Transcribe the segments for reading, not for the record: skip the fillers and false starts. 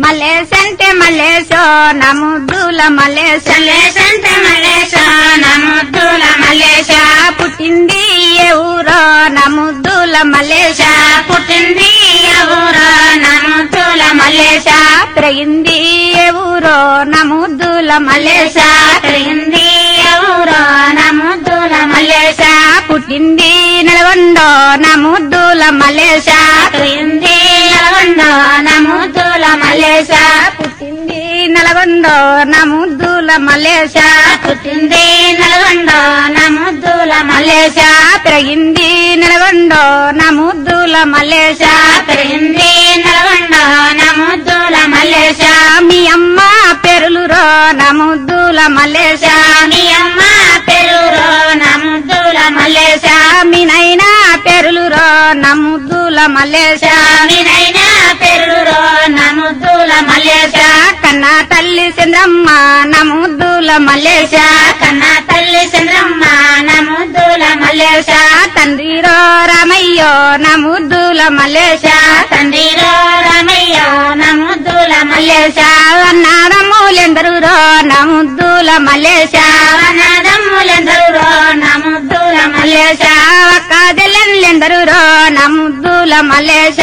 మల్లేశంటే మల్లేశో నా ముద్దుల మల్లేశ మల్లేశంటే మల్లేశో నా ముద్దుల మల్లేశ పుట్టింది ఏ ఊరో నా ముద్దుల మల్లేశ పుట్టింది ఏ ఊరో నా ముద్దుల మల్లేశ పెరిగింది ఏ ఊరో నా ముద్దుల మల్లేశ పెరిగింది ఏ ఊరో నా ముద్దుల మల్లేశ పుట్టింది నల్గొండో నా ముద్దుల మల్లేశ పెరిగింది నల్గొండో నా ముద్దుల మల్లేశ పుట్టింది నల్గొండో నా ముద్దుల మల్లేశ పుట్టింది నల్గొండో నా ముద్దుల మల్లేశ పెరిగింది నల్గొండో నా ముద్దుల మల్లేశ పెరిగింది నల్గొండో నా ముద్దుల మల్లేశ మీ అమ్మ పేరులురో నా ముద్దుల మల్లేశ మీ అమ్మ పేరురో నా ముద్దుల మల్లేశ మీ నైనా పేరులురో నా ముద్దుల మల్లేశ మీ నైనా పేరురో నా ముద్దుల మల్లేశ కన్నా తల్లి చంద్రమ్మ నా ముద్దుల మల్లేశ కన్నా తల్లి చంద్రమ్మ నా ముద్దుల మల్లేశ తండ్రిరో రామయ్యో నా ముద్దుల మల్లేశ తండ్రిరో రామయ్యో నా ముద్దుల మల్లేశ అన్నాదమ్ములెందరురో నా ముద్దుల మల్లేశ అనాథమ్ములెందరో నా ముద్దుల మల్లేశ అక్క చెల్లెళ్ళెందరురో నా ముద్దుల మల్లేశ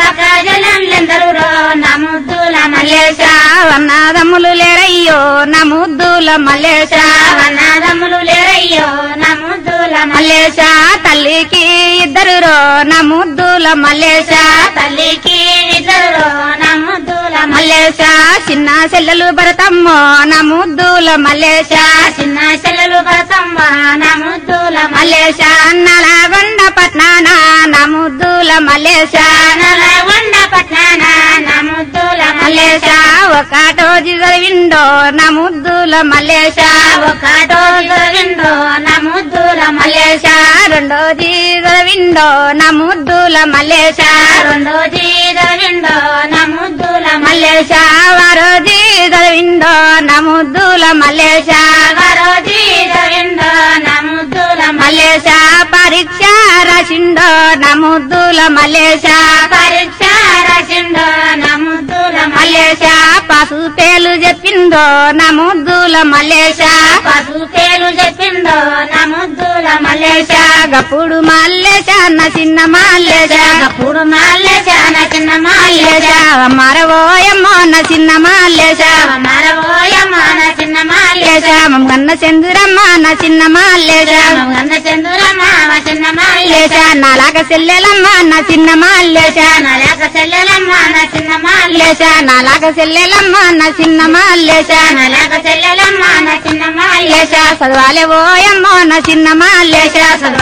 ప్రజలందరూ నా ముద్దుల మల్లేశ అన్నాదమ్ములు లేరయ్యో నా ముద్దుల మల్లేశ అనాథములు లేరయ్యో నా ముద్దుల మల్లేశ తల్లికి ఇద్దరురో నా ముద్దుల మల్లేశ తల్లికి ఇద్దరు నా ముద్దుల మల్లేశ చిన్న చెల్లెలు భరతమ్మో నా ముద్దుల మల్లేశ చిన్న చెల్లెలు భరతమ్మ నా ముద్దుల మల్లేశ నల్గొండ పట్నాన నా ముద్దుల మల్లేశ నల్గొండ పట్నాన నా ముద్దుల మల్లేశ ఒకటో చదివిండో నా ముద్దుల మల్లేశ ఒకటో చదివిండో నా ముద్దుల మల్లేశ రెండో చదివిండో నా ముద్దుల మల్లేశ రెండో చదివిండో నా ముద్దుల మల్లేశ వారో చదివిండో నా ముద్దుల మల్లేశ మరో చదివిండో నా ముద్దుల మల్లేశ పరీక్ష రాసిండో నా ముద్దుల మల్లేశ పరీక్ష రాసిండో నా ముద్దుల మల్లేశ పసు పేలు చెప్పిందో నా ముద్దుల మల్లేశ పసు పేరు చెప్పిండో నా ముద్దుల మల్లేశ గప్పుడు మల్లేశ నా చిన్న మల్లేశ అప్పుడు మల్లేశ నా చిన్న మల్లేశ మరవోయమ్మో నా చిన్న మల్లేశ మరవోయమ్మ నా చిన్న మల్లేశ మమ్మగన్న చంద్రమ్మ నా చిన్న మల్లేశ గంధ చంద్రమ్మ మా చిన్న మల్లేశ నాలాగ చెల్లెలమ్మ నా చిన్న మల్లేశ నలక చెల్లెలమ్మ నా చిన్న మల్లేశ నాలాగ చెల్లెలమ్మ నా చిన్న మల్లేశ నలక చెల్లెలమ్మ నా చిన్న మల్లేశ చదవాలే ఓయమ్మో నా చిన్న మల్లేశ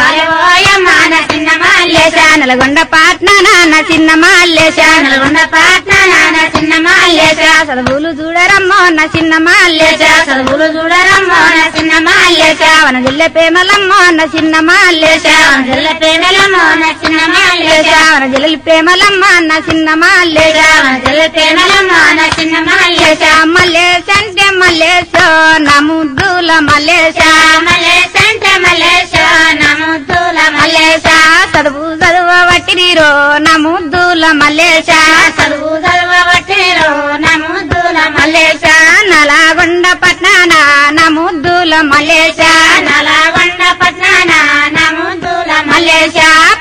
ఓయమ్మ నా చిన్న మల్లేశ నల్గొండ పాట్నాన నా చిన్న మల్లేశ నల్గొండ పట్నాన నా చిన్న మల్లేశ చదువులు చూడరమ్మో నా చిన్న మల్లేశ చదువులు చూడరమ్మ నా చిన్న మల్లేశ వన జిల్లె ప్రేమలమ్మో నా చిన్న మల్లేశ జిల్ల పేదలమ్మ నా చిన్న మల్లేశ వన జిల్లెలు ప్రేమలమ్మ నా చిన్న మల్లేశ జిల్ల పేదలమ్మ నా చిన్న మల్లేశ మల్లేశ అంటే మల్లేశ నా ముద్దుల మల్లేశ మల్లేశ అంటే మల్లేశ నా ముద్దుల మల్లేశ చదువు వట్టిరో నా ముద్దుల మల్లేశ చదువు చదవబట్టిరో నా ముద్దుల మల్లేశ నల్గొండ పట్నాన నా ముద్దుల మల్లేశ నల్గొండ పట్నాన నా ముద్దుల మల్లేశ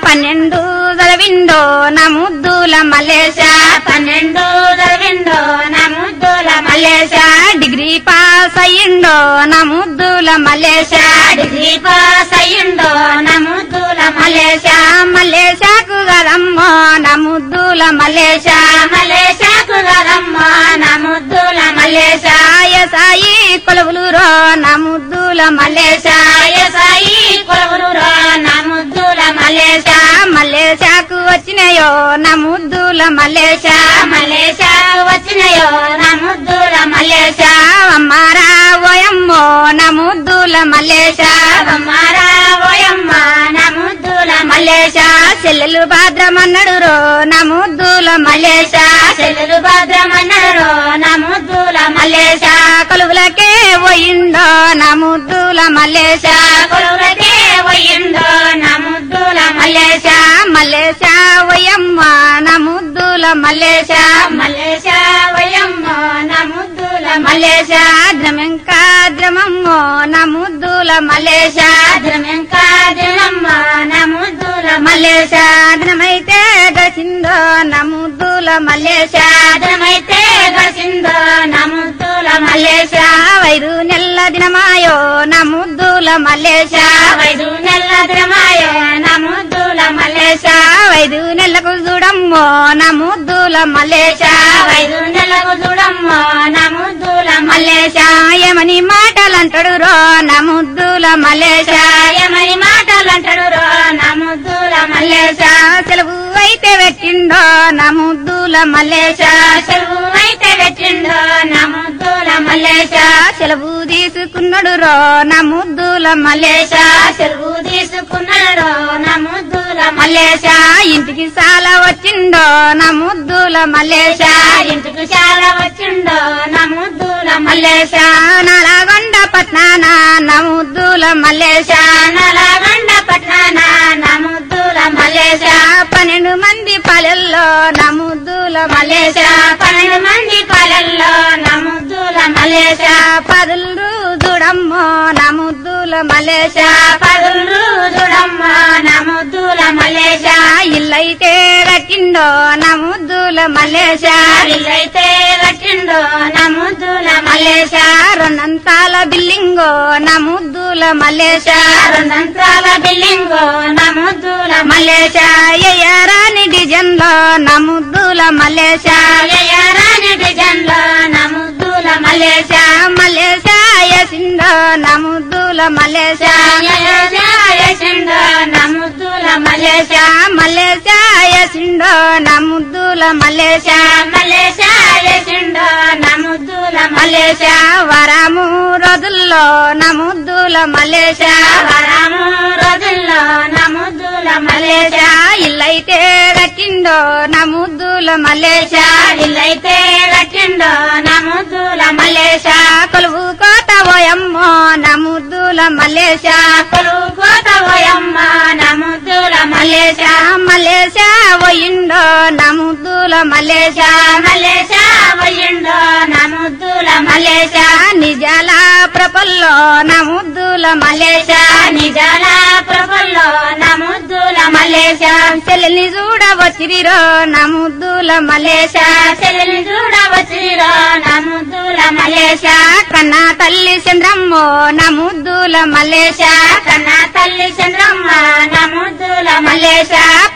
12 చదివిండో నా ముద్దుల మల్లేశ 12 చదివిండో నా ముద్దుల మల్లేశ డిగ్రీ పాస్ అయ్యిండో నా ముద్దుల మల్లేశ డిగ్రీ పాస్ అయ్యిండో నా ముద్దుల మల్లేశ మల్లేశకు గదమ్మో నా ముద్దుల మల్లేశ మల్లేశకు గదమ్మ నా ముద్దుల మల్లేశ సాయి కొలువులురో నా ముద్దుల మల్లేశ సాయి కొలువులు నా ముద్దుల మల్లేశ మల్లేశకు వచ్చినాయో నా ముద్దుల మల్లేశ మల్లేశ వచ్చినాయో నా ముద్దుల మల్లేశ అమ్మారా ఓయమ్మో నా ముద్దుల మల్లేశ మారా ఓయమ్మ నా ముద్దుల మల్లేశ చెల్లెలు భాద్రమన్నడురో నా ముద్దుల మల్లేశ చెల్లెలు భద్రమన్నారు నా ముద్దుల మల్లేశ కొలువులకే పోయిండో నా ముద్దుల మల్లేశ కొలువులకే పోయిండో నా ముద్దుల మల్లేశ మల్లేశ ఓయమ్మ నా ముద్దుల ముద్దుల మల్లేశ మల్లేశ వయమ్మ నా ముద్దుల మల్లేశ ద్రమెంకా ద్రమమ్మో నా ముద్దుల మల్లేశ ద్రమెంకాద్రమమ్మ నా ముద్దుల మల్లేశ ద్రమైతే గసిందో నా ముద్దుల మల్లేశ ద్రమైతే గసిందో నా ముద్దుల మల్లేశ వైరు నెల్ల దినమాయో నా ముద్దుల మల్లేశ వైదు నెల్ల ద్రమాయో నా ముద్దుల మల్లేశ వైదు నెల్లకు చూడమ్మో నా ముద్దుల మల్లేశ వైదు నెలకు చూడమ్మ నా ముద్దుల మల్లేశ ఏమని మాటలంటాడు రో నా ముద్దుల మల్లేశ ఏమని మాటలంటాడు రో నా ముద్దుల మల్లేశ సెలవు అయితే పెట్టిండో నా ముద్దుల మల్లేశ సెలవు అయితే పెట్టిండో నా ముద్దుల మల్లేశ సెలవు తీసుకున్నాడు రో నా ముద్దుల మల్లేశ సెలవు తీసుకున్నాడు నా ముద్దుల మల్లేశ ఇంటికి చాలా వచ్చిండో నా ముద్దుల మల్లేశ ఇంటికి చాలా వచ్చిండో నా ముద్దుల మల్లేశ నలగొండ పట్నాన నా ముద్దుల మల్లేశ నలగొండ పట్నాన నా ముద్దుల మల్లేశ 12 మంది పల్లెల్లో నా ముద్దుల మల్లేశ 12 మంది పాలల్లో నా ముద్దుల మల్లేశ పదులు చూడమ్మో నా ముద్దుల మల్లేశ పదులు చూడమ్మ నా ముద్దుల మల్లేశ ఇల్లైతే కట్టిండో నా ముద్దుల మల్లేశ ఇల్లైతే కట్టిండో నా ముద్దుల మల్లేశ రెండంతాల బిల్లింగో నా ముద్దుల మల్లేశ రెండంతాల బిల్లింగో నా ముద్దుల మల్లేశ ఎయ్యరాని డిజైన్ లో నా ముద్దుల మల్లేశ రాని డిజైన్ లో నా ముద్దుల మల్లేశ మల్లేశ యసిందో నా ముద్దుల మల్లేశ యసిండో నా ముద్దుల మల్లేశ మల్లేశ యసిందో నా ముద్దుల మల్లేశ మల్లేశ యసిండో నా ముద్దుల మల్లేశ వరము రోజుల్లో నా ముద్దుల మల్లేశ వరము రోజుల్లో నా ముద్దుల మల్లేశ ఇల్లైతే కట్టిండో నా ముద్దుల మల్లేశ ఇల్లైతే కట్టిండో నా ముద్దుల మల్లేశ కొలువు కోట ఓయమ్మో నా ముద్దుల మల్లేశ కొలువు కోత పోయమ్మ నా ముద్దుల మల్లేశ మల్లేశ పోయిండో నా ముద్దుల మల్లేశ మల్లేశ పోయిండో నా ముద్దుల మల్లేశ నిజాల ప్రపల్లో నా ముద్దుల మల్లేశ నిజాల ప్రభుల్లో నా ముద్దుల మల్లేశ చెల్లెల్ని చూడవచ్చిరిరో నా ముద్దుల మల్లేశ చెల్లెల్ని చూడవచ్చిరో నా ముద్దుల మల్లేశ కన్నా తల్లి చంద్రమ్మో నా ముద్దుల మల్లేశ కన్నా తల్లి చంద్రమ్మ నా ముద్దుల మల్లేశ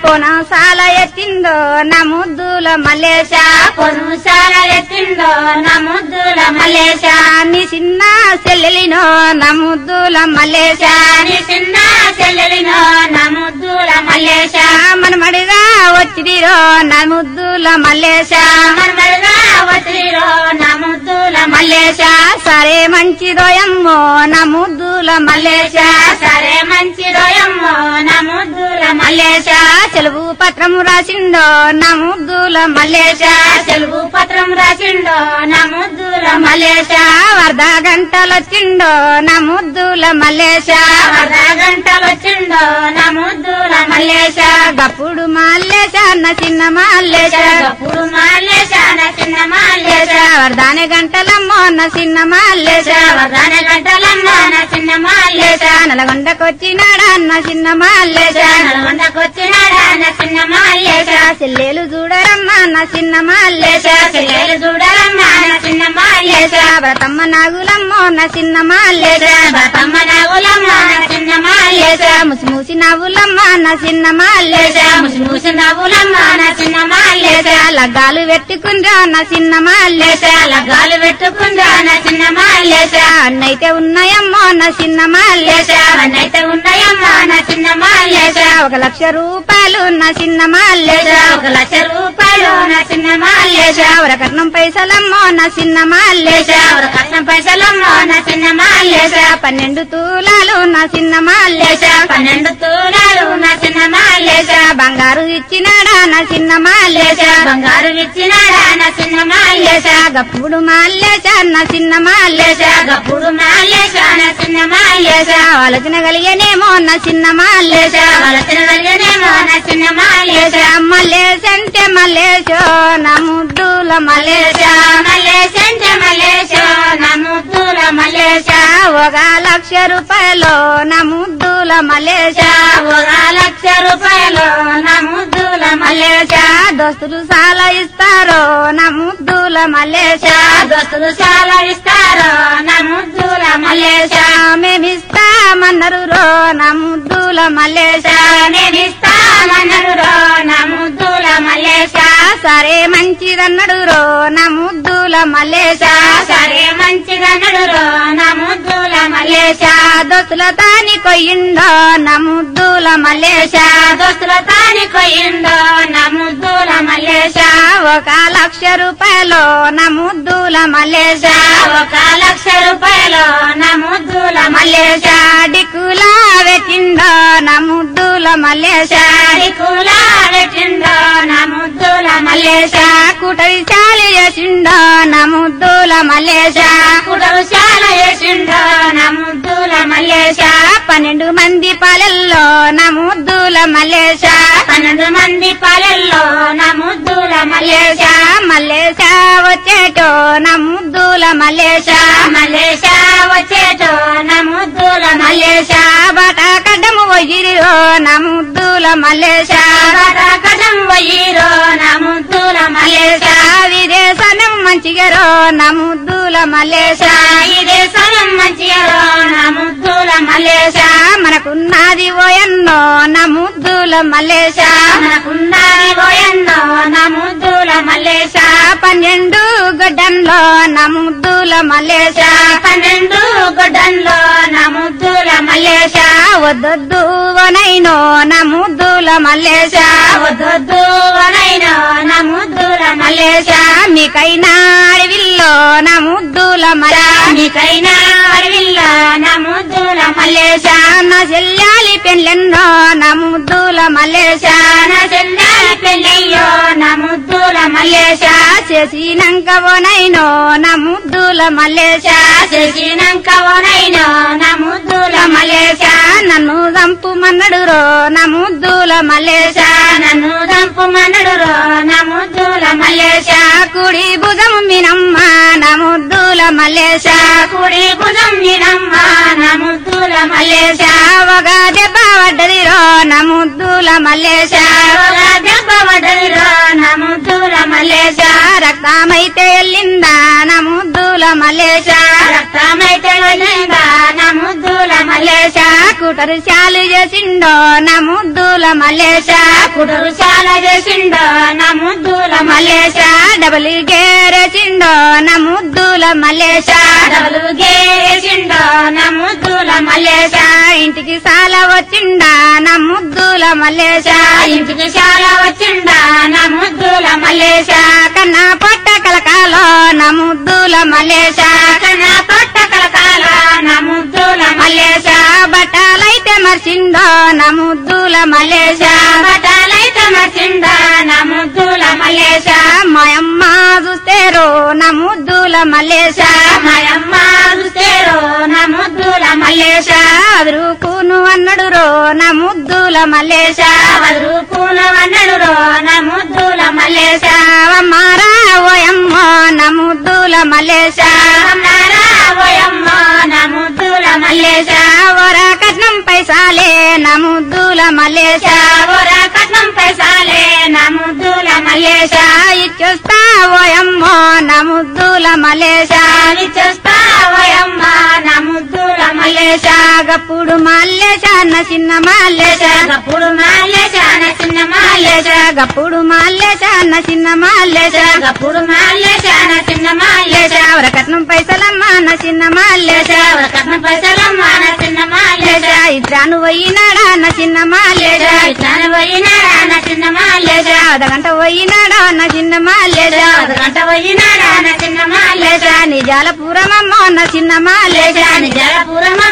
పొనసాల ఎత్తిందో నా ముద్దుల మల్లేశ పొనుసాల ఎత్తిందో నా ముద్దుల మల్లేశ నీ చిన్న చెల్లెలినో నా ముద్దుల మల్లేశ నీ చిన్న చెల్లెలినో నా ముద్దుల మల్లేశ మనమడిగా వచ్చిరిరో నా ముద్దుల మల్లేశ మర్మలుగా వచ్చిరో నా ముద్దుల మల్లేశ సరే మంచిదోయమ్మో నా ముద్దుల మల్లేశ సరే మంచి రోయమ్మో నా ముద్దుల మల్లేశ చెలువు పత్రం రాసిండో నా ముద్దుల మల్లేశ తెలుగు పత్రం రాసిండో నా ముద్దుల మల్లేశ వరద గంటలొచ్చిండో నా ముద్దుల మల్లేశ అర్ధ గంటలు వచ్చిండో నా ముద్దుల మల్లేశ గప్పుడు మల్లేశ అన్న చిన్న మల్లేశ గప్పుడు మాల్లేశ నా చిన్న మాల్లేశ వరదాని గంటలమ్మో అన్న చిన్న మల్లేశ వరదాన గంటలమ్మ నా చిన్న మాల్లేశ నల్గొండకొచ్చినాడా అన్న చిన్న మల్లేశ నల్గొండకొచ్చినాడా నా చిన్న మాల్లేశ చెల్లెలు చూడరమ్మా నా చిన్న మల్లేశ చెల్లెలు చూడరమ్మ నా చిన్న మాల్లేశ వ్రతమ్మ నాగులమ్మో నా చిన్న మల్లేశ బతమ్మ నాగులమ్మ నా చిన్న మాల్లేశ ముసి ముసి నవ్వులమ్మ నా చిన్న మల్లేశ ముసి ముసి నవ్వులమ్మ నా చిన్న మాల్లేశ లగ్గాలు పెట్టుకుందా నా చిన్న మల్లేశ లగ్గాలు పెట్టుకుందా నా చిన్న మాల్లేశ అన్నైతే ఉన్నాయమ్మో నా చిన్న మల్లేశ అన్నైతే ఉన్నాయమ్మ నా చిన్న మాల్లేశ 1 లక్ష రూపాయలు నా చిన్న మల్లేశ 1 లక్ష రూపాయలు నా చిన్న మాల్లేశ వరకట్నం పైసలమ్మో నా చిన్న మల్లేశ కష్టం పైసలమ్మ నా చిన్న మాల్లేశ 12 తులాలు నా చిన్న మల్లేశ 12 తులాలు నా చిన్న మాల్లేశ బంగారు ఇచ్చినాడా నా చిన్న మల్లేశ బంగారు ఇచ్చినాడా నా చిన్న మల్లేశ గప్పుడు మల్లేశ అన్న చిన్న మల్లేశ గప్పుడు మల్లేశ నా చిన్న మల్లేశ ఆలోచన కలిగేనేమో అన్న చిన్న మల్లేశ వలసిన కలిగనేమో నా చిన్న మల్లేశ మల్లేశ అంటే మల్లేశో నా ముద్దుల మల్లేశ మల్లేశ అంటే మల్లేశ నా ముద్దుల మల్లేశ ఒక 1,00,000 రూపాయలు నా ముద్దుల మల్లేశ ఒక 1,00,000 రూపాయలు నా ముద్దుల మల్లేశ దోస్తులు చాలా ఇస్తారు నా ముద్దుల మల్లేశ దోస్తులు చాలా ఇస్తారు నా ముద్దుల మల్లేశ మేమిస్తామన్నారు రో నా ముద్దుల మల్లేశ నేనిస్తామన్నారు రో నా ముద్దుల మల్లేశ సరే మంచిదన్నాడు రో నా ముద్దుల మల్లేశ సరే మంచిదన్నాడు రో నా ముద్దుల మల్లేశ దోస్తుల తాని కొయ్యిండో నా ముద్దుల మల్లేశ దోస్తుల తాని కొయ్యిందో నా ముద్దుల మల్లేశ ఒక 1,00,000 రూపాయలు నా ముద్దుల మల్లేశ ఒక 1,00,000 రూపాయలు నా ముద్దుల మల్లేశ డిక్కులా పెట్టిండో నా ముద్దుల మల్లేశ కూలా పెట్టిందో నా ముద్దుల మల్లేశ కుటరి చాలి చేసిండో నా ముద్దుల మల్లేశ కుడలు చాలా చేసిండో నా ముద్దుల మల్లేశ 12 మంది పాలెల్లో నా ముద్దుల మల్లేశ 12 మంది పాలెల్లో నా ముద్దుల మల్లేశ మల్లేశ వచ్చేటో నా ముద్దుల మల్లేశ మల్లేశ వచ్చేటో నా ముద్దుల మల్లేశ బాట కడ్డము పోయిరో నా ముద్దుల మల్లేశ కటం వయ్యిరో నా ముద్దుల మల్లేశ విదేశనం మంచిగరో నా ముద్దుల మల్లేశ ఇదే సరం మంచిగా నా ముద్దుల మల్లేశ మనకున్నది ఓయన్నో నా ముద్దుల మల్లేశ మనకున్నది పోయన్నో నా ముద్దుల మల్లేశ 12 గడ్డంలో నా ముద్దుల మల్లేశ 12 గొడ్డంలో నా ముద్దుల మల్లేశ వద్దొద్దు వనైనో నా ముద్దుల మల్లేశ వద్దొద్దు వనైనో నా ముద్దుల మల్లేశ మీకైనా అడవిల్లో నా ముద్దుల మల్లేశ నీకైనా అడవిల్లో నా ముద్దుల మల్లేశ నా చెల్లాలి పెళ్ళెన్నో నా ముద్దుల మల్లేశ నా చెల్లాలి పెళ్ళయ్యో నా ముద్దుల మల్లేశ చేసినంక ఓనైనో నా ముద్దుల మల్లేశ చేసినాక ఓనైనో నా ముద్దుల మల్లేశ నన్ను చంపుమన్నడు రో నా ముద్దుల మల్లేశ నన్ను దంపుమన్నడు రో నా ముద్దుల మల్లేశ కుడి భుజం మినమ్మ నా ముద్దుల మల్లేశ కుడి భుజం నినమ్మ నా ముద్దుల మల్లేశ ఒక దెబ్బ పడ్డది రో నా ముద్దుల మల్లేశ దెబ్బ పడ్డది రో నా ముద్దుల మల్లేశ రక్తమైతే వెళ్ళిందా నా ముద్దుల మల్లేశ రక్తమైతే వెళ్ళిందా నా ముద్దుల మల్లేశ కుటరు చాలు చేసిండో నా ముద్దుల మల్లేశ కుడురు చాలా చేసిండో నా ముద్దుల మల్లేశ డబుల్ గేరేసిండో నా ముద్దుల మల్లేశ డబులు గేసిండో నా ముద్దుల మల్లేశ ఇంటికి చాలా వచ్చిండా నా ముద్దుల మల్లేశ ఇంటికి చాలా వచ్చిండా నా ముద్దుల మల్లేశ కన్నా పొట్ట కలకాలో నా ముద్దుల మల్లేశ కన్నా పట్ట కలకాల నా ముద్దుల మల్లేశ బట్టలైతే మర్చిండో నా ముద్దుల మల్లేశ బట్టలైతే మర్చిండా నా ముద్దుల మల్లేశ మాయమ్మ చూస్తేరో నా ముద్దుల మల్లేశ మాయమ్మ చూస్తేరో నా ముద్దుల మల్లేశ అదురుకును అన్నడు రో నా ముద్దుల మల్లేశ వదురుకున వన్నడు రో నా ముద్దుల మల్లేశ మారా ఓయమ్మ నా ముద్దుల మల్లేశ అమ్మారా ఓయమ్మ నా ముద్దుల మల్లేశ వర కట్నం పైసాలే నా ముద్దుల మల్లేశ ఓర కట్నం పైసాలే నా ముద్దుల మల్లేశ ఇచ్చొస్తా ఓయమ్మ నా ముద్దుల మల్లేశ చూస్తా ఓయమ్మ నా ముద్దుల మల్లేశ గప్పుడు మల్లేశ అన్న చిన్న మల్లేశ గప్పుడు మల్లేశ నా చిన్న మల్లేశ గప్పుడు మల్లేశ అన్న చిన్న మల్లేశ గప్పుడు మల్లేశ నా చిన్న మల్లేశ వర కట్నం పైసలమ్మ నా చిన్న మల్లేశ ఓర కట్నం పైసలమ్మ నా చిన్న మల్లేశ ఇట్రాను పోయినాడా నా చిన్న మల్లేశ ఇట్లాను పోయినాడా నా చిన్న మల్లేశ అర్ధగంట పోయినాడా నా చిన్న మల్లేశ గంట పోయినాడా నా చిన్న మల్లేశ నిజాల పూరమమ్మ నా చిన్న మల్లేశ నిజాలపురమమ్మ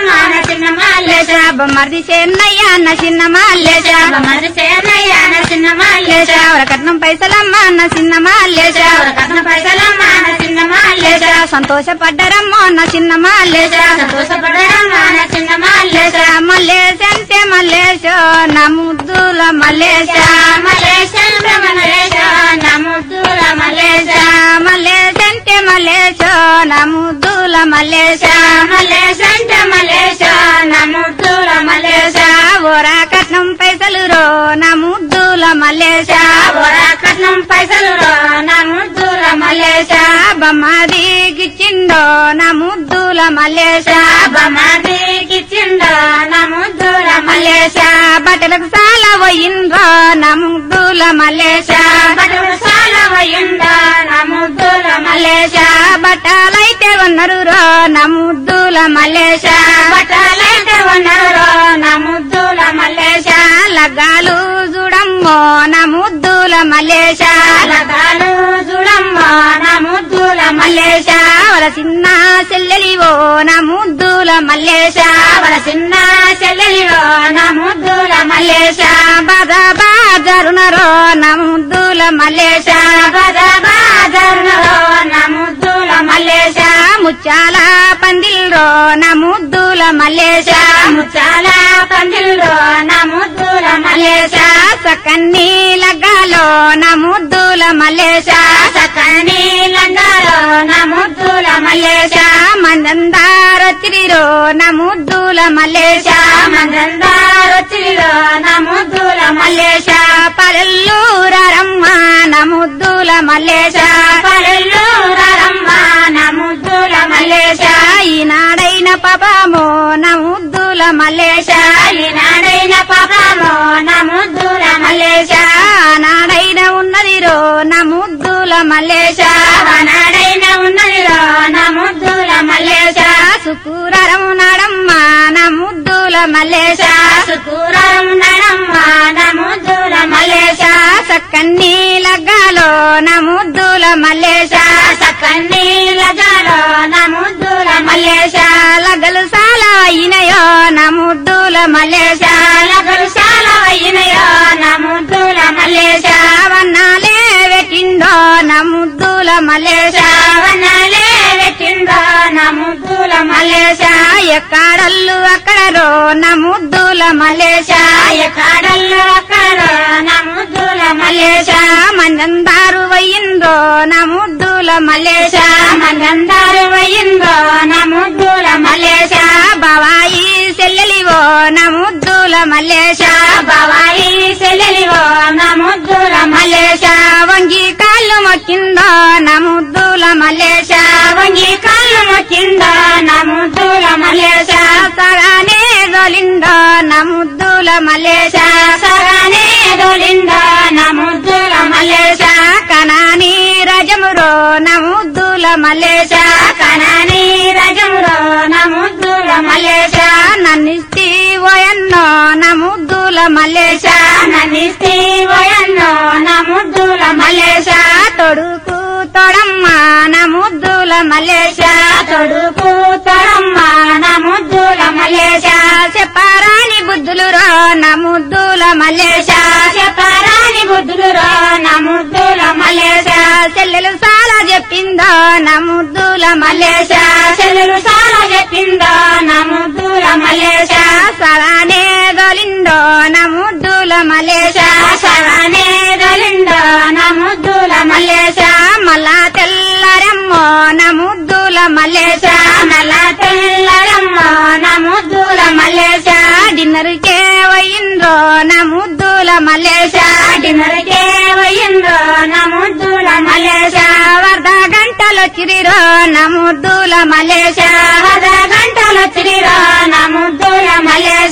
పడరమ్మాన చిన్న మల్లేశ బొమ్మర్ది చేన్నయ్య అన్న చిన్న మల్లేశ మరి చేరయ్యాన చిన్న మల్లేశ కట్నం పైసలమ్మ అన్న చిన్న మల్లేశ కట్న పైసలమ్మాన చిన్న మల్లేశ సంతోషపడ్డరమ్మ అన్న చిన్న మల్లేశ సంతోషపడరమ్మాన చిన్న మల్లేశ మల్లేశ అంటే మల్లేశ నా ముద్దుల మల్లేశ మల్లేశ మల్లేశ నముద్దుల మల్లేశ మల్లేశ అంటే మల్లేశ నా ముద్దుల మల్లేశ మల్లేశ అంటే మల్లేశ నముద్దుల మల్లేశ ఓరా కట్నం పైసలు రో నా ముద్దుల మల్లేశ కట్నం పైసలు నముద్దుల మల్లేశ బొమ్మదిగిచ్చిండో నా ముద్దుల మల్లేశ బమాదికిచ్చిండో నముద్దుల మల్లేశ బట్టలకు చాలా పోయిండ్రో నా ముద్దుల మల్లేశ బడులు సాలవయుండో నముద్దుల మల్లేశ బట్టలైతే ఉన్నారు రో నా ముద్దుల మల్లేశ బట్టలైతే ఉన్నారు నముద్దుల మల్లేశ లగ్గాలు చూడమ్మో నా ముద్దుల మల్లేశ లగాలు చూడమ్మ నముద్దుల మల్లేశ వాళ్ళ చిన్న చెల్లెలివో నా ముద్దుల మల్లేశ వాళ్ళ చిన్న చెల్లెలిలో నముద్దుల మల్లేశ బాధా బాజరునరో నా ముద్దుల మల్లేశ బాజరులో నముద్దుల మల్లేశ ముచ్చాల పందిల్రో నా ముద్దుల మల్లేశ ముచ్చాల పందిల్లో నముద్దుల మల్లేశ సకన్ని లగ్గాలో నా ముద్దుల మల్లేశ సకని లంగాలో నముద్దుల మల్లేశ మందందారొచ్చిరిరో నా ముద్దుల మల్లేశ మందందారొచ్చిలో నముద్దుల మల్లేశ పల్లెల్లూరమ్మ నా ముద్దుల మల్లేశ పల్లెల్లో రమ్మ నముద్దుల మల్లేశ ఈనాడైన పాపమో నా ముద్దుల మల్లేశ ఈనాడైన పాపమో నముద్దుల మల్లేశ నాడైన ఉన్నదిరో నా ముద్దుల మల్లేశ నాడైన ఉన్నదిలో నముద్దుల మల్లేశ శుక్రవారం నాడమ్మ నా ముద్దుల మల్లేశ శుక్రవారం నడమ్మ నముద్దుల మల్లేశ సక్కన్ని లగ్గాలో నా ముద్దుల మల్లేశ సకన్ని లగాలో నముద్దుల మల్లేశ లగ్గలు చాలా అయినయో నా ముద్దుల మల్లేశ లగలు సాలవయ్యినయో నముద్దుల మల్లేశ వన్నాలే పెట్టిండో నా ముద్దుల మల్లేశ వనాలే పెట్టిండో నముద్దుల మల్లేశ ఎక్కడల్లు అక్కడరో నా ముద్దుల మల్లేశ కాడల్లో అక్కడ నముద్దుల మల్లేశ మందందారు వయ్యిందో నా ముద్దుల మల్లేశ మందందారు వయ్యిందో నముద్దుల మల్లేశ బావాయి చెల్లెలివో నా ముద్దుల మల్లేశ బావాయి చెల్లెలివో నముద్దుల మల్లేశ వంగి కాళ్ళు మొక్కిందో నా ముద్దుల మల్లేశ వంగి కాళ్ళు మొక్కిందో నముద్దుల మల్లేశ సగానే దొలిందో నా ముద్దుల మల్లేశ సగానే దొలిందో నముద్దుల మల్లేశ కనాని రజమురో నా ముద్దుల మల్లేశ కనాని రజములో నముద్దుల మల్లేశ నన్నిస్తి ఓయన్నో నా ముద్దుల మల్లేశ నన్నిస్తే వయన్నో నముద్దుల మల్లేశ తొడుకు తొడమ్మ నా ముద్దుల మల్లేశ తొడుకు తొడమ్మ నముద్దుల మల్లేశ చెప్పరాని బుద్ధులు రో నా ముద్దుల మల్లేశ చెప్పరాని బుద్ధులు నముద్దుల మల్లేశ చెల్లెలు చాలా చెప్పిందో నా ముద్దుల మల్లేశ చెల్లెలు చాలా చెప్పిందో నముద్దుల మల్లేశ సగానే దొలిందో నా ముద్దుల మల్లేశ సగానే దొలిందో నముద్దుల మల్లేశ మళ్ళా తెల్లరమ్మో నా ముద్దుల మల్లేశ నల్ల తెల్లరమ్మ నముద్దుల మల్లేశ డిన్నర్కే వయ్యిందో నా ముద్దుల మల్లేశ డిన్నర్కే వయ్యిందో నముద్దుల మల్లేశ వరద గంటలొచ్చిరిరో నా ముద్దుల మల్లేశ గంటలు తిరిగా నముద్దుల మల్లేశ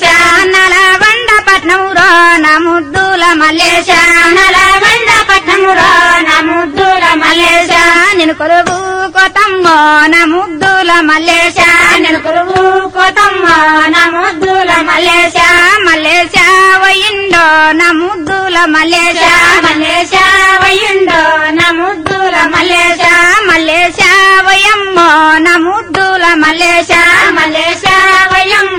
నలబండ పట్నంరో నా ముద్దుల మల్లేశ నలగొండ పట్నములో నముద్దుల మల్లేశ నేను కొలువు కోతమ్మో నా ముద్దుల మల్లేశ నేను కొలువు కోతమ్మ నముద్దుల మల్లేశ మల్లేశ వయ్యిండో నా ముద్దుల మల్లేశ మల్లేశ వయ్యుండో నముద్దుల మల్లేశ మల్లేశ వయమ్మో నా ముద్దుల మల్లేశ మల్లేశ వయ్యమ్మ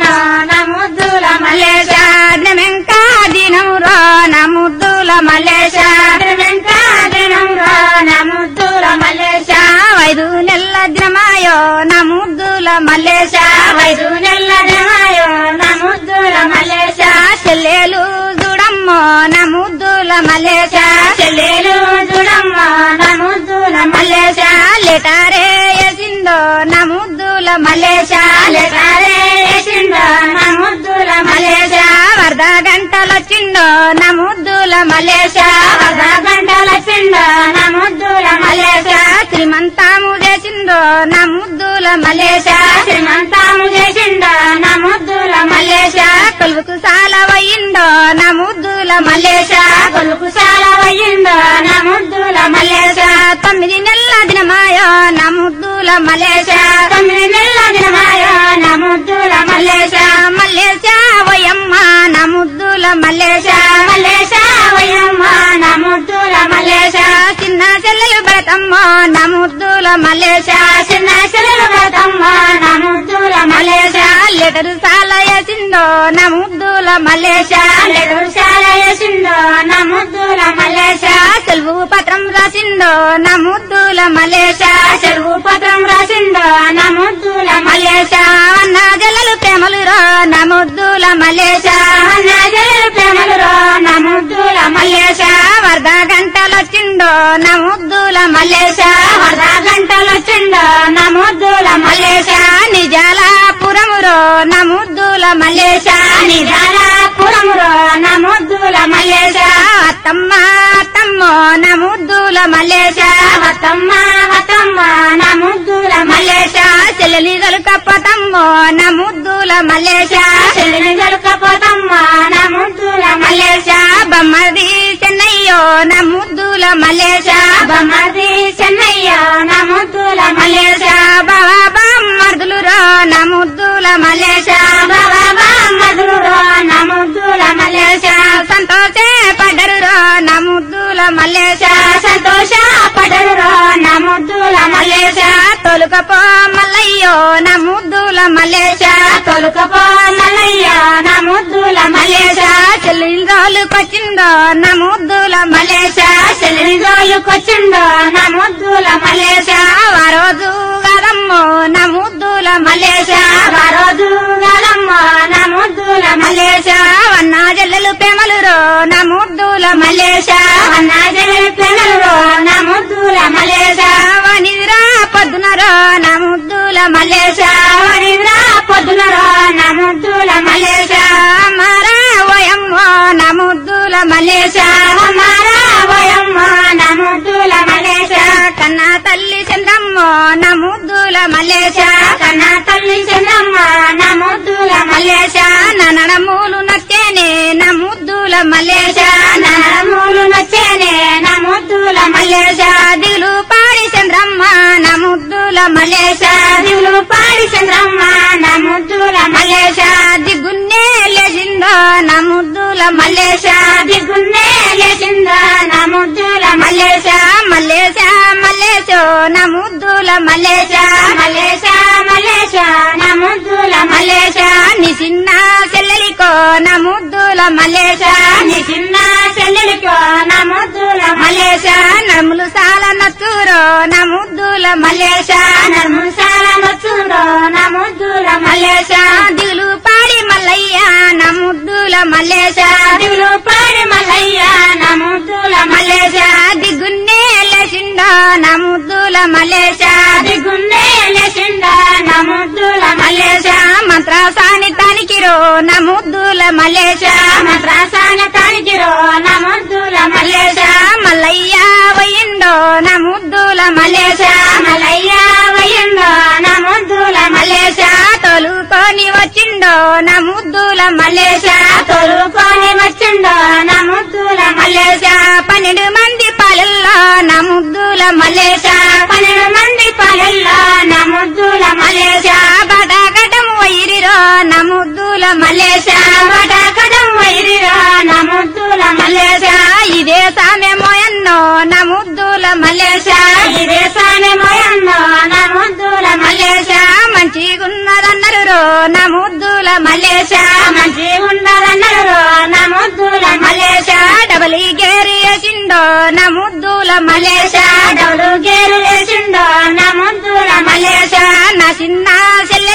ముద్దుల మల్లేశ 5 నెలల దినమాయో నా ముద్దుల మల్లేశ చెల్లెలు చూడమ్మో నా ముద్దుల మల్లేశ చెల్లెలు చూడమ్మ నా ముద్దుల మల్లేశ లెటారే వేసిందో నా ముద్దుల మల్లేశ లెటారే వేసిందో నా ముద్దుల మల్లేశ వరద గంటలొచ్చిండో నా ముద్దుల మల్లేశ 10 గంటలొచ్చిందో నా ముద్దుల మల్లేశ శ్రీమంతాము చేసిందో నా ముద్దుల మల్లేశ శ్రీమంతాము చేసిందో నా ముద్దుల మల్లేశ కొలువుకు సాలవయ్యిందో నా ముద్దుల మల్లేశ కొలుకు చాలా అయ్యిందో నా ముద్దుల మల్లేశ 9 నెలల దినమాయో నా ముద్దుల మల్లేశ 9 నెలల దినమాయో నా ముద్దుల మల్లేశ మల్లేశ వయమ్మ నా ముద్దుల మల్లేశ మల్లేశ వయమ్మ నా ముద్దుల మల్లేశ చిన్న చెల్లెలు బ్రతమ్మ నా ముద్దుల మల్లేశ చిన్న చెల్లెలు బ్రతమ్మ నా ముద్దుల మల్లేశ లెటరు సాల వేసిందో నా ముద్దుల మల్లేశ లెటరు చాలా వేసిందో నా ముద్దుల మల్లేశ సెలవు పత్రం రాసిందో నా ముద్దుల మల్లేశ చెరువు పత్రం రాసిందో నా ముద్దుల మల్లేశ అన్న జల్లలు ప్రేమలు రో నా ముద్దుల మల్లేశ నా జల్లు ప్రేమలు నా ముద్దుల మల్లేశ వరద గంటలొచ్చిండో నా ముద్దుల మల్లేశ 10 గంటలొచ్చిందో నా ముద్దుల మల్లేశ నిజాల పురమురో నా ముద్దుల మల్లేశ నిజాలాపురములో నా ముద్దుల మల్లేశ అత్తమ్మ అత్తమ్మో నా ముద్దుల మల్లేశ వతమ్మ వతమ్మ నా ముద్దుల మల్లేశ చెల్లెలి కప్పతమ్మో నా ముద్దుల మల్లేశ చెల్లిని జలుకపోతమ్మ నా ముద్దుల మల్లేశ బొమ్మది చెన్నయ్యో నా ముద్దుల మల్లేశ బొమ్మది చెన్నయ్య నా ముద్దుల మల్లేశ బావా బామ్మర్దులు రో నా ముద్దుల మల్లేశ బాబా మధురో నా ముద్దుల మల్లేశ సంతోషే పడ్డరు రో నా ముద్దుల మల్లేశ సంతోష పడరురో నా ముద్దుల మల్లేశ తొలుకపో మల్లయ్యో నా ముద్దుల మల్లేశ తొలుకపో మల్లయ్య నా ముద్దుల మల్లేశ చెల్లి రోజుకొచ్చిందో నా ముద్దుల మల్లేశ చెల్లిని జోలుకొచ్చిందో నా ముద్దుల మల్లేశ ఆ రోజు గదమ్మో నా ముద్దుల మల్లేశ ఆ రోజు గలమ్మ నా ముద్దుల మల్లేశ అన్న జల్లెలు ప్రేమలు రో నా ముద్దుల మల్లేశ అన్నా జల్లి పెనరురో నా ముద్దుల మల్లేశ వనిదిరా పొద్దునరో నా ముద్దుల మల్లేశ వనిద్రా పొద్దునరో నా ముద్దుల మల్లేశ మారా వయమ్మో నా ముద్దుల మల్లేశ మారా వయమ్మ నా ముద్దుల మల్లేశ కన్నా తల్లి చంద్రమ్మో నా ముద్దుల మల్లేశ కన్నా తల్లి చెన్నమ్మ నా ముద్దుల మల్లేశ నా నడమూలు నచ్చేనే నా ముద్దుల మల్లేశ నరములు నచ్చేనే నా ముద్దుల మల్లేశ దిగులు పాడి చంద్రమ్మ నా ముద్దుల మల్లేశ దిగులు పాడి చంద్రమ్మ నా ముద్దుల మల్లేశ దిగున్నే లేచిందో నా ముద్దుల మల్లేశ దిగున్నే లేచిందో నా ముద్దుల మల్లేశ మల్లేశ మల్లేశో నా ముద్దుల మల్లేశ మల్లేశ మల్లేశ నా ముద్దుల మల్లేశ నీ చిన్న చెల్లెలికో నా ముద్దుల మల్లేశ నీ చిన్న చెల్లెలికో నా ముద్దుల మల్లేశ నడుములు సాల నచ్చురో నా ముద్దుల మల్లేశ నర్ముసాల నచ్చురో నా ముద్దుల మల్లేశ దిగులు పాడి మల్లయ్య నా ముద్దుల మల్లేశ దిగులు పాడి మల్లయ్య నా ముద్దుల మల్లేశ దిగున్నే లేచిండో నా ముద్దుల మల్లేశ దిగున్నే లేచిందో నా ముద్దుల మల్లేశ మంత్రాసాని తానికిరో నా ముద్దుల మల్లేశ మద్రాసాన తానికిరో నా ముద్దుల మల్లేశ మల్లయ్య వయ్యిండో నా ముద్దుల మల్లేశ మల్లయ్య వయ్యందో నా ముద్దుల మల్లేశ తోలుకొని వచ్చిండో నా ముద్దుల మల్లేశ తొలుకొని వచ్చిండో నా ముద్దుల మల్లేశ 12 మంది పాలల్లో నా ముద్దుల మల్లేశ 12 మంది పాలల్లో నా ముద్దుల మల్లేశ బటాకటం వైరిరో నా ముద్దుల మల్లేశ బటాకడం వైరిరో నా ముద్దుల మల్లేశ ఇదే సామె మోయన్నో నా ముద్దుల మల్లేశ ఇదే సానే మోయన్నో నా ముద్దుల మల్లేశ మంచిగున్నదన్నరు రో నా ముద్దుల మల్లేశ మంచి ఉండదన్నరు నా ముద్దుల మల్లేశ డబలి గేరి వేసిండో నా ముద్దుల మల్లేశ డౌలు గేరు వేసిండో నా ముద్దుల మల్లేశ నా చిన్న చెల్లె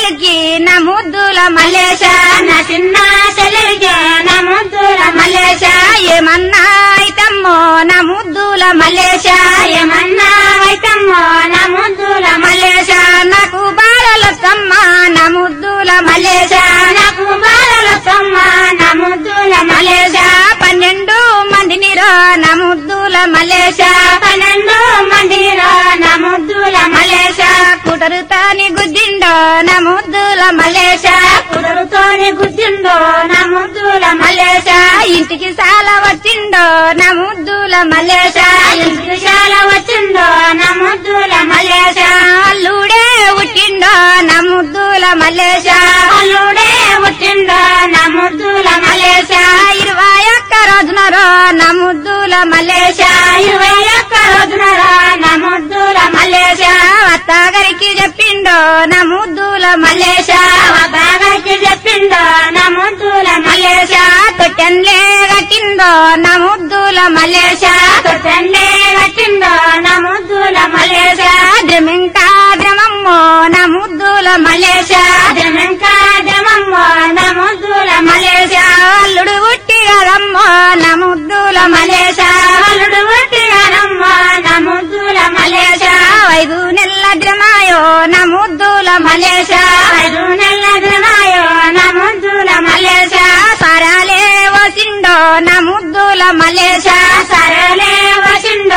ముద్దుల మల్లేశ నా చిన్న చెల్లెలికే నా ముద్దుల మల్లేశ ఏమన్నా అయితమ్మో నా ముద్దుల మల్లేశ ఏమన్నా అయితమ్మో నా ముద్దుల మల్లేశ నాకు బాలలొత్తమ్మ నా ముద్దుల మల్లేశ నాకు బాలలొత్తమ్మ నా ముద్దుల మల్లేశ 12 మందినిరో నా ముద్దుల మల్లేశ 12 మందిరో నా ముద్దుల మల్లేశ కుటరుతాని గుద్దిండో నా ముద్దుల మల్లేశ కుదురుతోని గుద్దిండో నా ముద్దుల మల్లేశ ఇంటికి చాలా వచ్చిండో నా ముద్దుల మల్లేశ ఇంటికి చాలా వచ్చిండో నా ముద్దుల మల్లేశ అల్లుడే ఉట్టిండో నా ముద్దుల మల్లేశ అల్లుడే పుట్టిండో నా ముద్దుల మల్లేశ 21 రోజునరో నా ముద్దుల మల్లేశ 21 రోజునరా నా ముద్దుల మల్లేశ అత్తగారికి చెప్పిండో నా ముద్దుల మల్లేశ బాగాకి చెప్పిండో నా ముద్దుల మల్లేశ తొట్టెన్లే కట్టిందో నా ముద్దుల మల్లేశ తొట్టెన్నే కట్టిండో నా ముద్దుల మల్లేశ ద్రమింకా ద్రమమ్మో నా ముద్దుల మల్లేశ జమంకా జమమ్మో నా ముద్దుల మల్లేశ అల్లుడు ఉట్టి కదమ్మో నా ముద్దుల మల్లేశ అల్లుడు పుట్టినమ్మో నా ముద్దుల మల్లేశ 5 నెలల ద్రమాయో నా ముద్దుల మల్లేశ 5 నెలల దినాయో నా ముద్దుల మల్లేశ సరాలే వసిండో నా ముద్దుల మల్లేశ సరలే వసిండో